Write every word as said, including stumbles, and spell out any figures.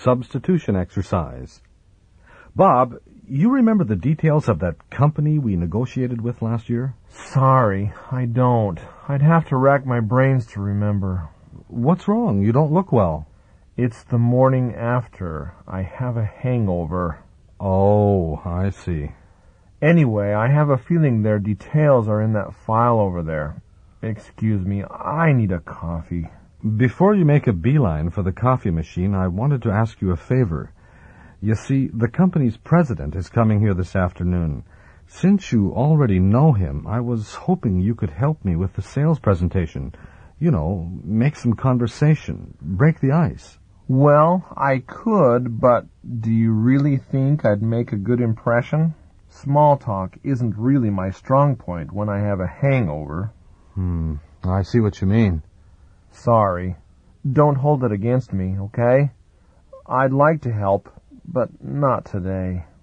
substitution exercise. Bob, you remember the details of that company we negotiated with last year? Sorry, I don't. I'd have to rack my brains to remember. What's wrong? You don't look well. It's the morning after. I have a hangover. Oh, I see. Anyway, I have a feeling their details are in that file over there. Excuse me, I need a coffee. Before you make a beeline for the coffee machine, I wanted to ask you a favor. You see, the company's president is coming here this afternoon. Since you already know him, I was hoping you could help me with the sales presentation. You know, make some conversation, break the ice. Well, I could, but do you really think I'd make a good impression? Small talk isn't really my strong point when I have a hangover. Hmm, I see what you mean. Sorry. Don't hold it against me, okay? I'd like to help, but not today.